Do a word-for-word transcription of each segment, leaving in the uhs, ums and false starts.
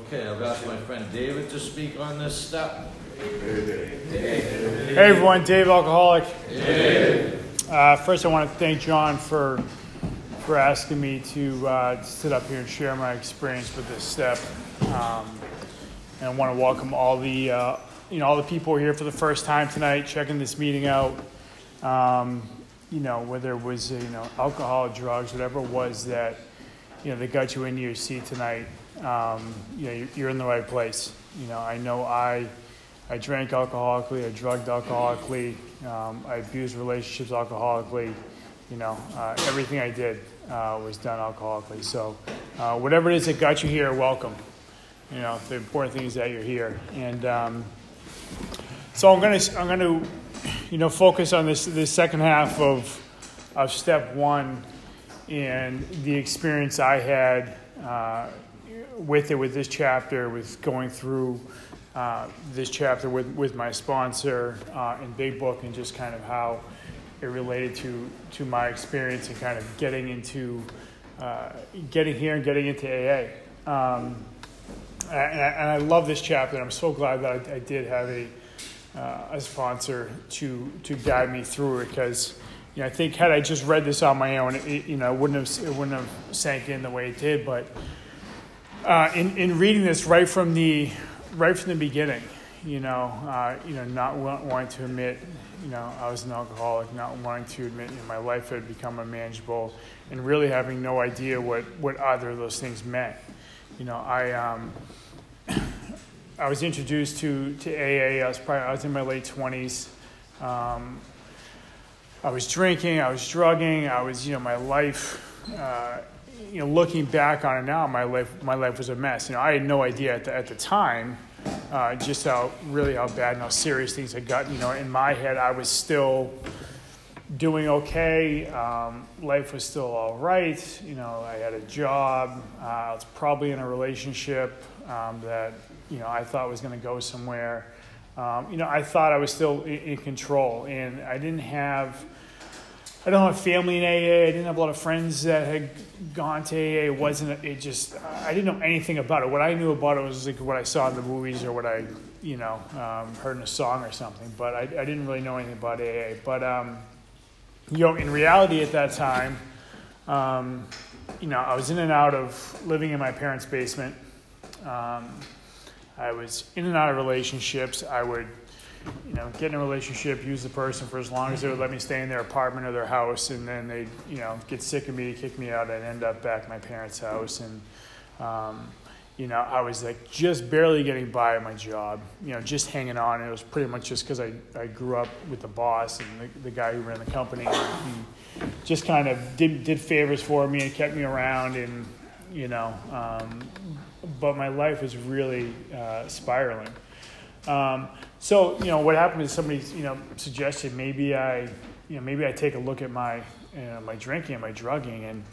Okay, I've asked my friend David to speak on this step. Hey everyone, Dave Alcoholic. Hey. Uh, first I want to thank John for for asking me to uh, sit up here and share my experience with this step. Um, and I want to welcome all the uh, you know all the people who are here for the first time tonight, checking this meeting out. Um, you know, whether it was you know alcohol, drugs, whatever it was that you know that got you into your seat tonight. Um, you know, you're, you're in the right place. You know, I know I. I drank alcoholically, I drugged alcoholically, um, I abused relationships alcoholically, you know, uh, everything I did uh, was done alcoholically. So uh, whatever it is that got you here, welcome. You know, the important thing is that you're here. And um, so I'm going to, I'm going to, you know, focus on this, this second half of, of step one and the experience I had uh, with it, with this chapter, with going through Uh, this chapter with, with my sponsor uh, in Big Book, and just kind of how it related to to my experience and kind of getting into uh, getting here and getting into A A. Um, and, I, and I love this chapter, and I'm so glad that I, I did have a uh, a sponsor to to guide me through it, because you know I think had I just read this on my own, it, you know, it wouldn't have it wouldn't have sank in the way it did. But uh, in in reading this right from the Right from the beginning, you know, uh, you know, not wanting to admit, you know, I was an alcoholic, not wanting to admit, you know, my life had become unmanageable, and really having no idea what, what either of those things meant. You know, I um, I was introduced to, to A A. I was probably I was in my late twenties. Um, I was drinking, I was drugging, I was, you know, my life. Uh, You know, looking back on it now, my life my life was a mess. You know, I had no idea at the, at the time uh, just how really how bad and how serious things had gotten. You know, in my head, I was still doing okay. Um, life was still all right. You know, I had a job. Uh, I was probably in a relationship um, that you know I thought was going to go somewhere. Um, you know, I thought I was still in, in control, and I didn't have. I don't have family in A A. I didn't have a lot of friends that had gone to A A. It wasn't, it just, I didn't know anything about it. What I knew about it was like what I saw in the movies or what I, you know, um, heard in a song or something. But I, I didn't really know anything about A A. But, um, you know, in reality at that time, um, you know, I was in and out of living in my parents' basement. Um, I was in and out of relationships. I would, you know, get in a relationship, use the person for as long as they would let me stay in their apartment or their house, and then they'd, you know, get sick of me, kick me out, I'd end up back at my parents' house. And, um, you know, I was like just barely getting by at my job, you know, just hanging on. And it was pretty much just because I, I grew up with the boss and the, the guy who ran the company. And he just kind of did, did favors for me and kept me around, and, you know, um, but my life was really uh, spiraling. Um, so, you know, what happened is somebody, you know, suggested maybe I, you know, maybe I take a look at my, you know, my drinking and my drugging. And,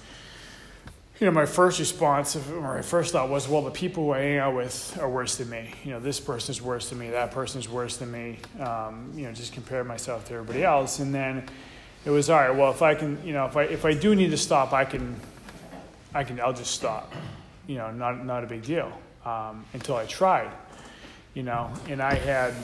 you know, my first response, or my first thought was, well, the people who I hang out with are worse than me. You know, this person's worse than me, that person's worse than me. Um, you know, just compare myself to everybody else. And then it was, all right, well, if I can, you know, if I, if I do need to stop, I can, I can, I'll just stop. You know, not, not a big deal, um, until I tried. You know, and I had,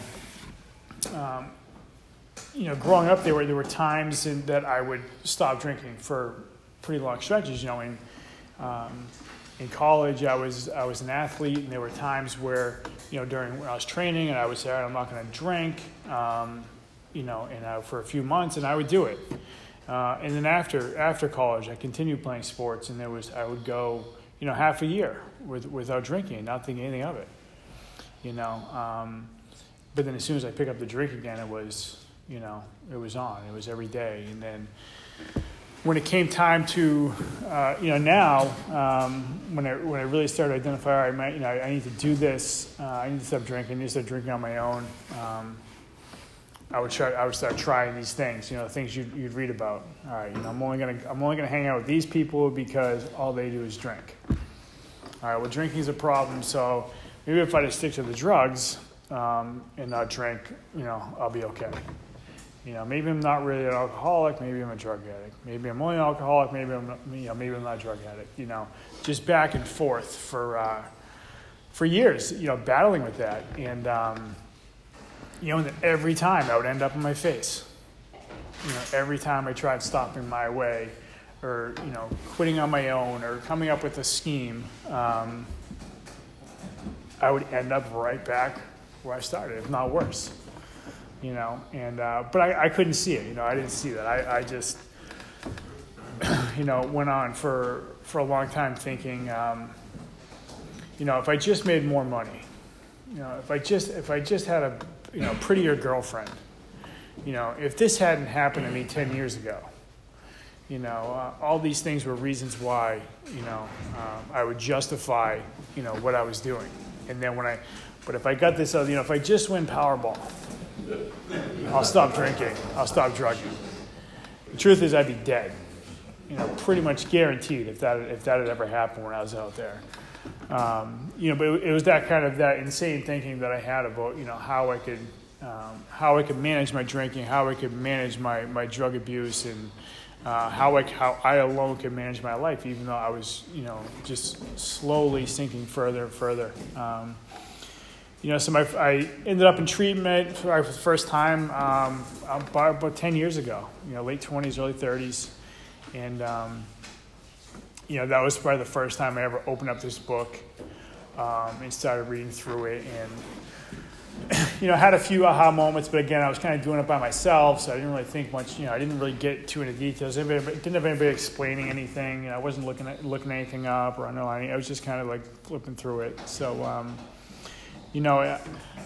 um, you know, growing up, there were there were times in, that I would stop drinking for pretty long stretches. You know, in um, in college, I was I was an athlete, and there were times where, you know, during when I was training, and I would say, all right, I'm not going to drink, um, you know, and I, for a few months, and I would do it. Uh, and then after after college, I continued playing sports, and there was I would go, you know, half a year with, without drinking and not thinking anything of it. You know, um, but then as soon as I pick up the drink again, it was, you know, it was on. It was every day. And then when it came time to, uh, you know, now um, when I when I really started to identify, all right, my, you know, I, I need to do this. Uh, I need to stop drinking. I need to start drinking on my own. Um, I would try. I would start trying these things. You know, things you'd, you'd read about. All right, you know, I'm only gonna I'm only gonna hang out with these people because all they do is drink. All right, well, drinking is a problem, so maybe if I just stick to the drugs um, and not drink, you know, I'll be okay. You know, maybe I'm not really an alcoholic. Maybe I'm a drug addict. Maybe I'm only an alcoholic. Maybe I'm, not, you know, maybe I'm not a drug addict. You know, just back and forth for, uh, for years, you know, battling with that. And, um, you know, and every time I would end up on my face. You know, every time I tried stopping my way or, you know, quitting on my own or coming up with a scheme, um, I would end up right back where I started, if not worse. You know, and, uh, but I, I couldn't see it. You know, I didn't see that. I, I just, you know, went on for, for a long time thinking, um, you know, if I just made more money, you know, if I just, if I just had a, you know, prettier girlfriend, you know, if this hadn't happened to me ten years ago, you know, uh, all these things were reasons why, you know, um, I would justify, you know, what I was doing. And then when I, but if I got this, other, you know, if I just win Powerball, I'll stop drinking, I'll stop drugging. The truth is I'd be dead, you know, pretty much guaranteed if that, if that had ever happened when I was out there. Um, you know, but it, it was that kind of, that insane thinking that I had about, you know, how I could, um, how I could manage my drinking, how I could manage my, my drug abuse, and uh, how I, how I alone could manage my life, even though I was, you know, just slowly sinking further and further. Um, you know, so my, I ended up in treatment for the first time um, about, about ten years ago, you know, late twenties, early thirties. And, um, you know, that was probably the first time I ever opened up this book um, and started reading through it. And, you know, I had a few aha moments, but again, I was kind of doing it by myself, so I didn't really think much, you know, I didn't really get too into details. I didn't have anybody explaining anything. You know, I wasn't looking at looking anything up or underlining. I was just kind of like flipping through it. So, um, you know, it,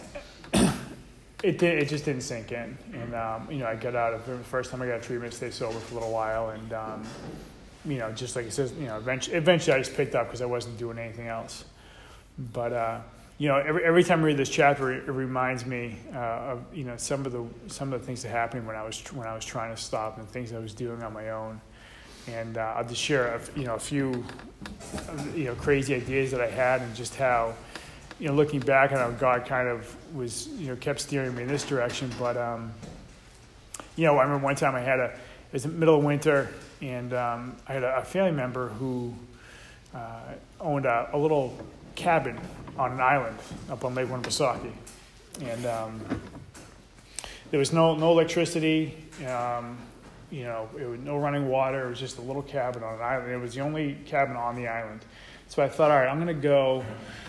it, did, it just didn't sink in. And, um, you know, I got out of it the first time I got treatment, stayed sober for a little while, and, um, you know, just like it says, you know, eventually, eventually I just picked up because I wasn't doing anything else. But, uh, you know, every every time I read this chapter, it, it reminds me uh, of, you know, some of the some of the things that happened when I was when I was trying to stop, and things I was doing on my own. And uh, I'll just share, a, you know, a few, you know, crazy ideas that I had, and just how, you know, looking back on how God kind of was, you know, kept steering me in this direction. But, um, you know, I remember one time I had a, it was in the middle of winter, and um, I had a, a family member who uh, owned a, a little cabin on an island up on Lake Winnipesaukee. And um, there was no no electricity, um, you know, it was no running water. It was just a little cabin on an island. It was the only cabin on the island. So I thought, all right, I'm going to go,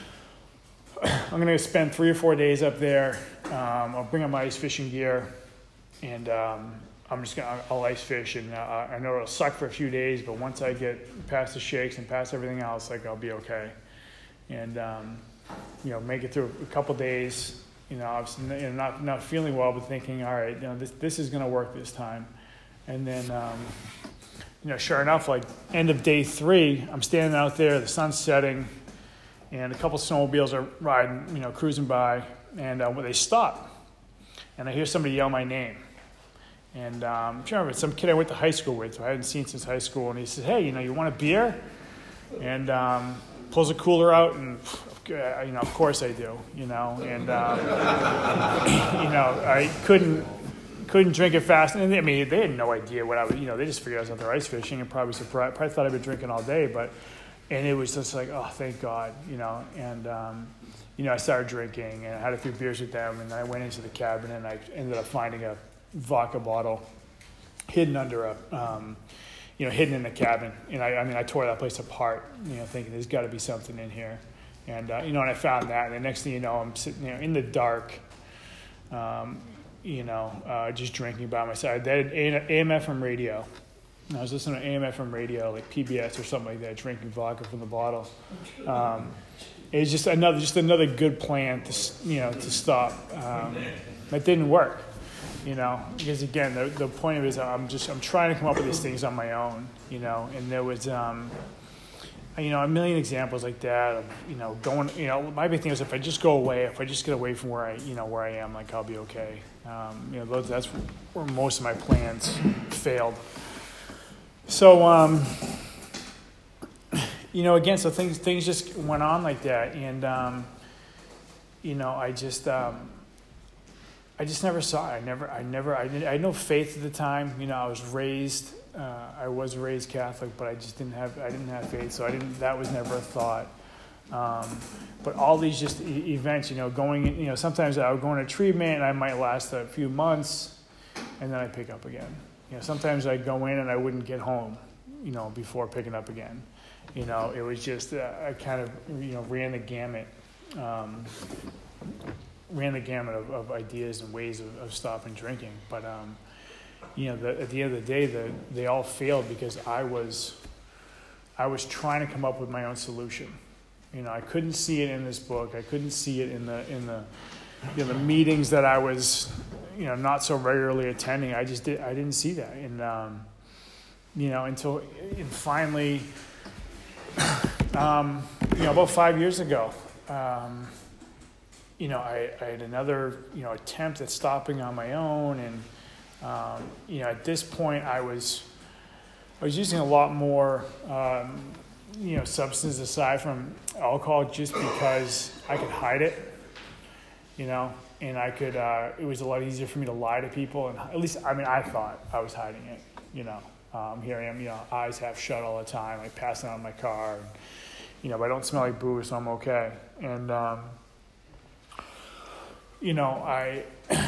I'm going to spend three or four days up there. Um, I'll bring up my ice fishing gear, and um, I'm just going to, I'll ice fish. And uh, I know it'll suck for a few days, but once I get past the shakes and past everything else, like, I'll be okay. And, um, you know, make it through a couple days, you know, I was, you know, not not feeling well, but thinking, all right, you know, this this is going to work this time. And then, um, you know, sure enough, like, end of day three, I'm standing out there, the sun's setting, and a couple snowmobiles are riding, you know, cruising by, and uh, they stop. And I hear somebody yell my name. And um, I'm sure it's some kid I went to high school with, who I hadn't seen since high school, and he says, hey, you know, you want a beer? And um, pulls a cooler out, and, you know, of course I do, you know, and, um, you know, I couldn't couldn't drink it fast. And I mean, they had no idea what I was, you know, they just figured I was out there ice fishing, and probably surprised, probably thought I'd been drinking all day, but, and it was just like, oh, thank God, you know, and, um, you know, I started drinking, and I had a few beers with them, and then I went into the cabin, and I ended up finding a vodka bottle hidden under a, um, you know, hidden in the cabin. And I, I mean, I tore that place apart, you know, thinking there's got to be something in here. And, uh, you know, and I found that. And the next thing you know, I'm sitting there in the dark, um, you know, uh, just drinking by my side. They had A M F M radio. And I was listening to A M F M radio, like P B S or something like that, drinking vodka from the bottle. Um, it was just another, just another good plan to, you know, to stop. Um, that didn't work. You know, because again, the the point of it is I'm just I'm trying to come up with these things on my own. You know, and there was um, you know, a million examples like that of, you know, going. You know, my big thing is if I just go away, if I just get away from where I you know where I am, like, I'll be okay. Um, you know, those, that's where most of my plans failed. So um, you know, again, so things things just went on like that, and um, you know, I just. Um, I just never saw it. I never, I never, I, didn't, I had no faith at the time. You know, I was raised, uh, I was raised Catholic, but I just didn't have, I didn't have faith. So I didn't, that was never a thought. Um, but all these just e- events, you know, going, you know, sometimes I would go into treatment and I might last a few months and then I'd pick up again. You know, sometimes I'd go in and I wouldn't get home, you know, before picking up again. You know, it was just, uh, I kind of, you know, ran the gamut, um, ran the gamut of, of ideas and ways of, of stopping drinking. But, um, you know, the, at the end of the day, the, they all failed because I was, I was trying to come up with my own solution. You know, I couldn't see it in this book. I couldn't see it in the, in the, you know, the meetings that I was, you know, not so regularly attending. I just did, I didn't see that. And, um, you know, until, and finally, um, you know, about five years ago, um, you know, I, I had another, you know, attempt at stopping on my own. And, um, you know, at this point I was, I was using a lot more, um, you know, substances aside from alcohol just because I could hide it, you know, and I could, uh, it was a lot easier for me to lie to people. And at least, I mean, I thought I was hiding it, you know. Um, here I am, you know, eyes half shut all the time, like passing out in my car. And, you know, but I don't smell like booze, so I'm okay. And, um, you know, I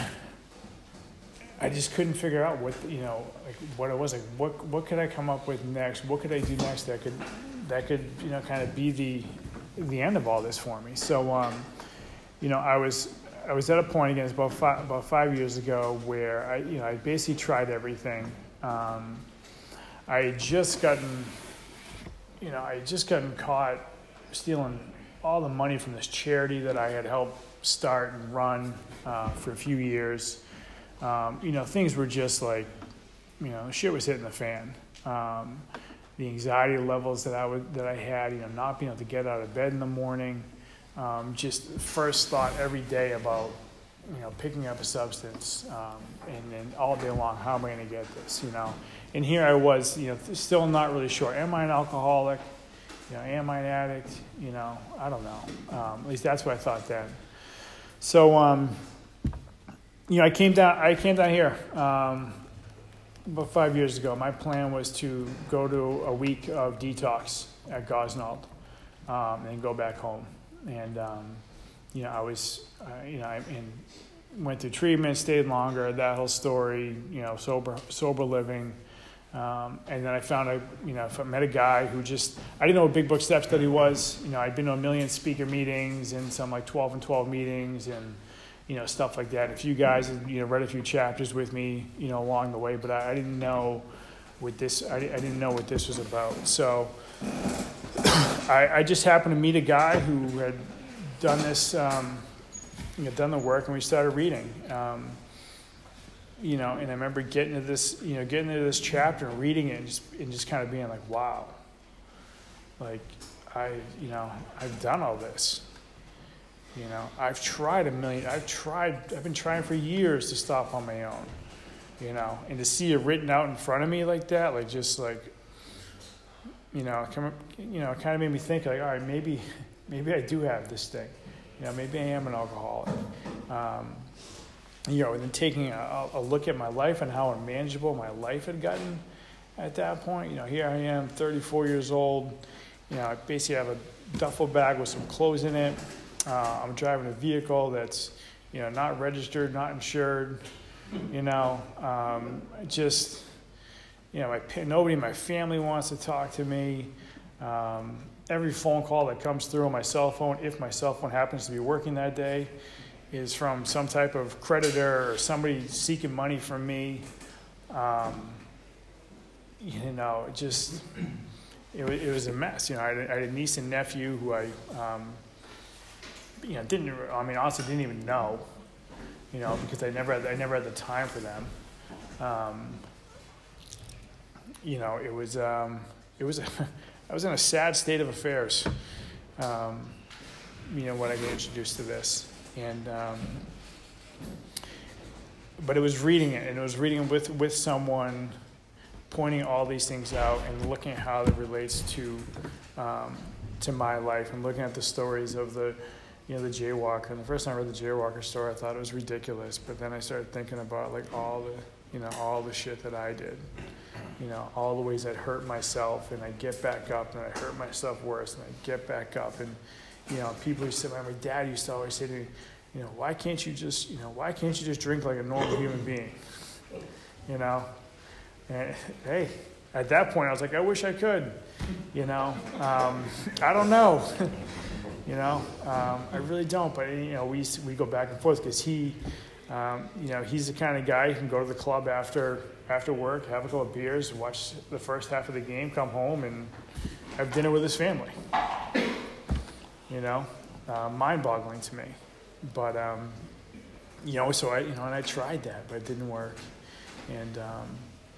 I just couldn't figure out what, you know, like what it was. Like, what what could I come up with next? What could I do next that could, that could, you know, kind of be the the end of all this for me? So, um, you know, I was I was at a point again, it's about five, about five years ago, where I, you know, I basically tried everything. Um, I had just gotten, you know, I had just gotten caught stealing all the money from this charity that I had helped start and run uh, for a few years. Um, you know, things were just like, you know, shit was hitting the fan. Um, the anxiety levels that I would, that I had, you know, not being able to get out of bed in the morning, um, just first thought every day about, you know, picking up a substance, um, and then all day long, how am I going to get this, you know? And here I was, you know, still not really sure. Am I an alcoholic? You know, am I an addict? You know, I don't know. Um, at least that's what I thought then. So, um, you know, I came down. I came down here um, about five years ago. My plan was to go to a week of detox at Gosnold, um, and then go back home. And um, you know, I was, uh, you know, I and went through treatment, stayed longer. That whole story. You know, sober, sober living. Um, and then I found a, you know, I met a guy who just, I didn't know what Big Book Step Study was. You know, I'd been to a million speaker meetings and some like twelve and twelve meetings and, you know, stuff like that. A few guys had, you know, read a few chapters with me, you know, along the way, but I, I didn't know what this, I, I didn't know what this was about. So I, I just happened to meet a guy who had done this, um, you know, done the work, and we started reading. Um, You know, and I remember getting to this, you know, getting into this chapter and reading it and just, and just kind of being like, wow, like I, you know, I've done all this. You know, I've tried a million, I've tried, I've been trying for years to stop on my own, you know, and to see it written out in front of me like that, like just like, you know, come, you know, it kind of made me think like, all right, maybe, maybe I do have this thing. You know, maybe I am an alcoholic. Um, You know, and then taking a, a look at my life and how unmanageable my life had gotten at that point. You know, here I am, thirty-four years old. You know, I basically have a duffel bag with some clothes in it. Uh, I'm driving a vehicle that's, you know, not registered, not insured. You know, um, just, you know, my nobody in my family wants to talk to me. Um, every phone call that comes through on my cell phone, if my cell phone happens to be working that day, is from some type of creditor or somebody seeking money from me. Um, you know, it just, it, it was a mess. You know, I had, I had a niece and nephew who I, um, you know, didn't, I mean, honestly didn't even know, you know, because I never had, I never had the time for them. Um, you know, it was, um, it was, a, I was in a sad state of affairs, um, you know, when I got introduced to this. And, um, but it was reading it, and it was reading it with, with someone, pointing all these things out and looking at how it relates to, um, to my life, and looking at the stories of the, you know, the jaywalker. And the first time I read the jaywalker story, I thought it was ridiculous. But then I started thinking about like all the, you know, all the shit that I did, you know, all the ways I'd hurt myself, and I'd get back up, and I'd hurt myself worse, and I'd get back up. And, you know, people used to, my dad used to always say to me, you know, why can't you just, you know, why can't you just drink like a normal human being? You know, and hey, at that point I was like, I wish I could, you know, um, I don't know, you know, um, I really don't, but you know, we we go back and forth because he, um, you know, he's the kind of guy who can go to the club after after work, have a couple of beers, watch the first half of the game, come home and have dinner with his family. You know, uh, mind-boggling to me. But, um, you know, so I, you know, and I tried that, but it didn't work. And, um,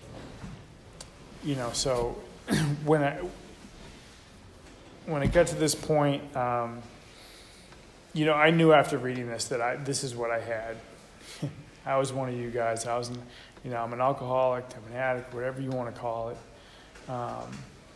you know, so when I, when it got to this point, um, you know, I knew after reading this that I, this is what I had. I was one of you guys. I was, you know, I'm an alcoholic, I'm an addict, whatever you want to call it. Um,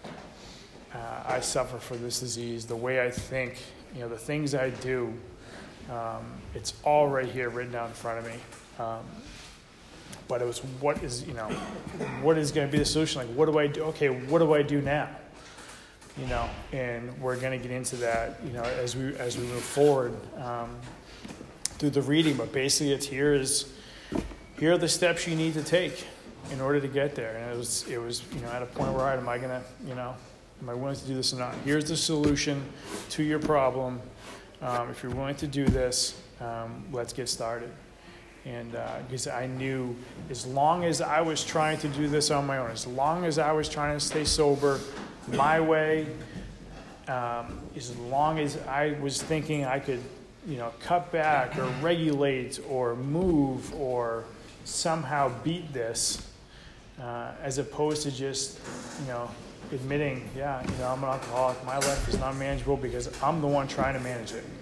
uh, I suffer from this disease. The way I think, you know, the things I do, Um, it's all right here written down in front of me. Um, but it was what is, you know, what is going to be the solution? Like, what do I do? Okay, what do I do now? You know, and we're going to get into that, you know, as we as we move forward um, through the reading. But basically, it's here is here are the steps you need to take in order to get there. And it was it was you know at a point where, all right, am I going to, you know, am I willing to do this or not? Here's the solution to your problem. Um, if you're willing to do this, um, let's get started. And because uh, I knew as long as I was trying to do this on my own, as long as I was trying to stay sober my way, um, as long as I was thinking I could, you know, cut back or regulate or move or somehow beat this, uh, as opposed to just, you know, admitting, yeah, you know, I'm an alcoholic, my life is not manageable because I'm the one trying to manage it.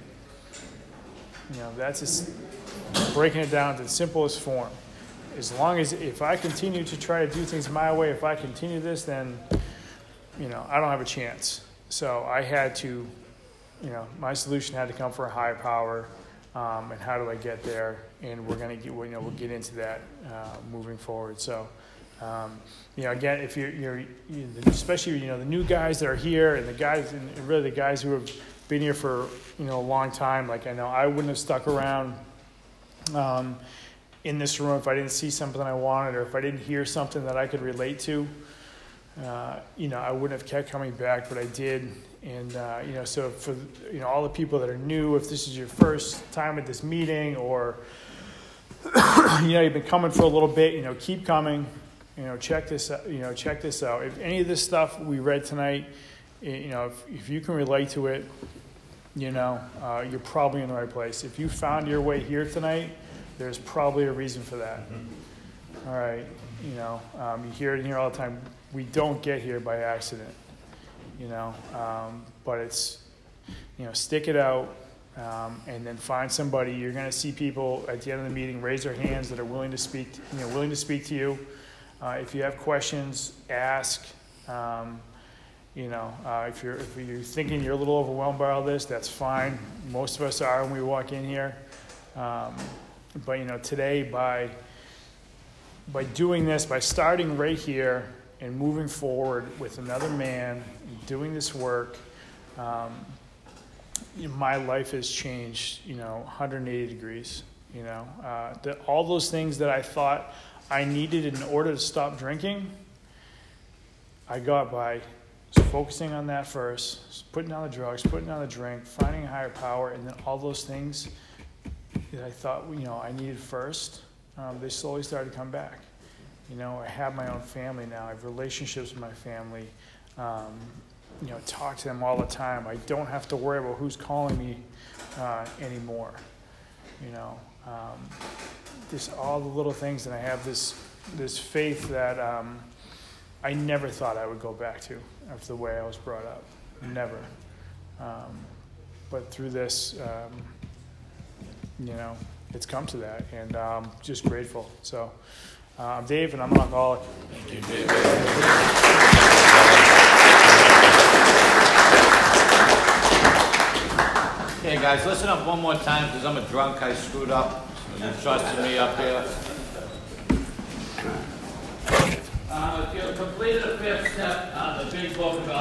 You know, that's just breaking it down to the simplest form. As long as, if I continue to try to do things my way, if I continue this, then, you know, I don't have a chance. So I had to, you know, my solution had to come from a higher power, um, and how do I get there? And we're going to get, you know, we'll get into that uh, moving forward. So, Um, you know, again, if you're, you're, you, especially, you know, the new guys that are here and the guys, and really the guys who have been here for, you know, a long time, like I know I wouldn't have stuck around um, in this room if I didn't see something I wanted or if I didn't hear something that I could relate to. Uh, you know, I wouldn't have kept coming back, but I did. And, uh, you know, so for, you know, all the people that are new, if this is your first time at this meeting or, you know, you've been coming for a little bit, you know, keep coming. You know, check this out, you know, check this out. If any of this stuff we read tonight, you know, if, if you can relate to it, you know, uh, you're probably in the right place. If you found your way here tonight, there's probably a reason for that. Mm-hmm. All right. You know, um, you hear it in here all the time. We don't get here by accident, you know, um, but it's, you know, stick it out um, and then find somebody. You're going to see people at the end of the meeting raise their hands that are willing to speak, you know, willing to speak to you. Uh, if you have questions, ask. Um, you know, uh, if you're if you're thinking you're a little overwhelmed by all this, that's fine. Most of us are when we walk in here. Um, but you know, today by by doing this, by starting right here and moving forward with another man, doing this work, um, you know, my life has changed. You know, one hundred eighty degrees. You know, uh, the, all those things that I thought I needed in order to stop drinking, I got by focusing on that first, putting down the drugs, putting down the drink, finding a higher power, and then all those things that I thought, you know, I needed first, um, they slowly started to come back. You know, I have my own family now. I have relationships with my family. Um, you know, talk to them all the time. I don't have to worry about who's calling me uh, anymore. You know, um, just all the little things, and I have this this faith that um, I never thought I would go back to after the way I was brought up. Never. Um, but through this, um, you know, it's come to that, and I'm um, just grateful. So uh, I'm Dave, and I'm an alcoholic. Thank you, Dave. Hey guys, listen up one more time because I'm a drunk. I screwed up. So you trusted me up here. Uh, if you completed the fifth step, uh, the big book about